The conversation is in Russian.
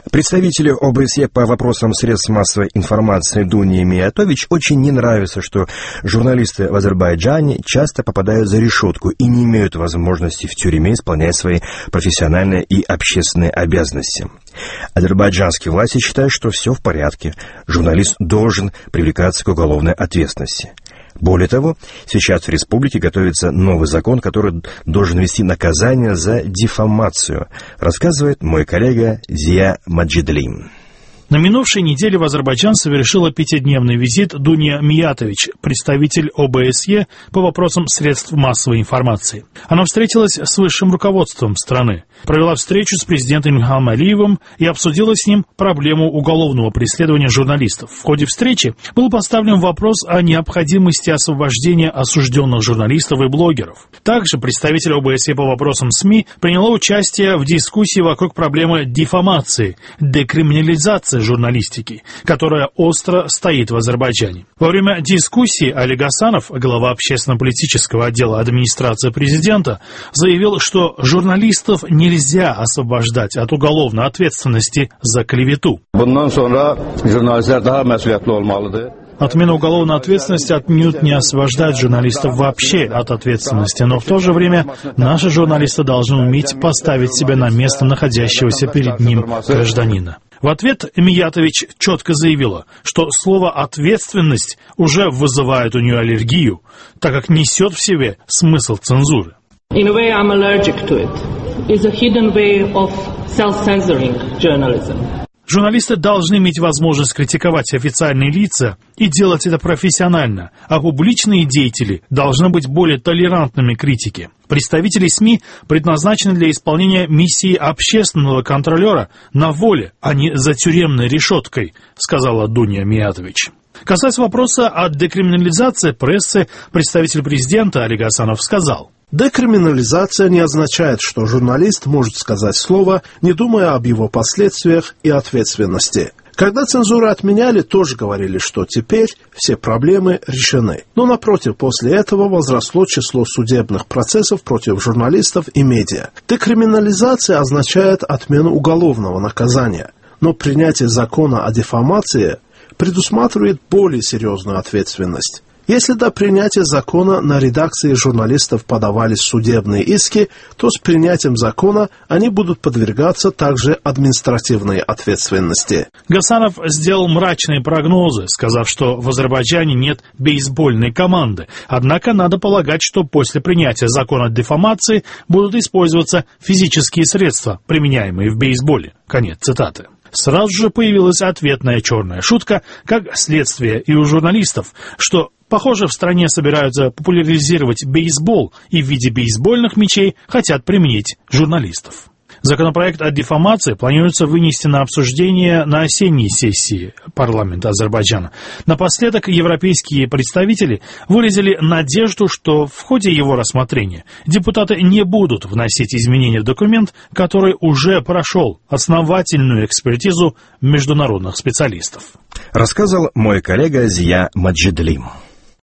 Представителю ОБСЕ по вопросам средств массовой информации Дуне Миятович очень не нравится, что журналисты в Азербайджане часто попадают за решетку и не имеют возможности в тюрьме исполнять свои профессиональные и общественные обязанности. Азербайджанские власти считают, что все в порядке, журналист должен привлекаться к уголовной ответственности. Более того, сейчас в республике готовится новый закон, который должен ввести наказание за дифамацию, рассказывает мой коллега Зия Маджидли. На минувшей неделе в Азербайджан совершила 5-дневный визит Дуня Миятович, представитель ОБСЕ по вопросам средств массовой информации. Она встретилась с высшим руководством страны, провела встречу с президентом Ильхамом Алиевым и обсудила с ним проблему уголовного преследования журналистов. В ходе встречи был поставлен вопрос о необходимости освобождения осужденных журналистов и блогеров. Также представитель ОБСЕ по вопросам СМИ приняла участие в дискуссии вокруг проблемы дифамации, декриминализации журналистики, которая остро стоит в Азербайджане. Во время дискуссии Али Гасанов, глава общественно-политического отдела администрации президента, заявил, что журналистов нельзя освобождать от уголовной ответственности за клевету. Отмена уголовной ответственности отнюдь не освобождает журналистов вообще от ответственности, но в то же время наши журналисты должны уметь поставить себя на место находящегося перед ним гражданина. В ответ Миятович четко заявила, что слово «ответственность» уже вызывает у нее аллергию, так как несет в себе смысл цензуры. In a way, I'm allergic to it. It's a hidden way of self-censoring journalism. Журналисты должны иметь возможность критиковать официальные лица и делать это профессионально, а публичные деятели должны быть более толерантными к критике. Представители СМИ предназначены для исполнения миссии общественного контролера на воле, а не за тюремной решеткой, сказала Дуня Миятович. Касаясь вопроса о декриминализации прессы, представитель президента Али Гасанов сказал: декриминализация не означает, что журналист может сказать слово, не думая об его последствиях и ответственности. Когда цензуру отменяли, тоже говорили, что теперь все проблемы решены. Но, напротив, после этого возросло число судебных процессов против журналистов и медиа. Декриминализация означает отмену уголовного наказания. Но принятие закона о дифамации предусматривает более серьезную ответственность. Если до принятия закона на редакции журналистов подавались судебные иски, то с принятием закона они будут подвергаться также административной ответственности. Гасанов сделал мрачные прогнозы, сказав, что в Азербайджане нет бейсбольной команды. Однако надо полагать, что после принятия закона о дифамации будут использоваться физические средства, применяемые в бейсболе. Конец цитаты. Сразу же появилась ответная черная шутка, как следствие и у журналистов, что, похоже, в стране собираются популяризировать бейсбол и в виде бейсбольных мячей хотят применить журналистов. Законопроект о дифамации планируется вынести на обсуждение на осенней сессии парламента Азербайджана. Напоследок европейские представители выразили надежду, что в ходе его рассмотрения депутаты не будут вносить изменения в документ, который уже прошел основательную экспертизу международных специалистов. Рассказал мой коллега Зия Маджидли.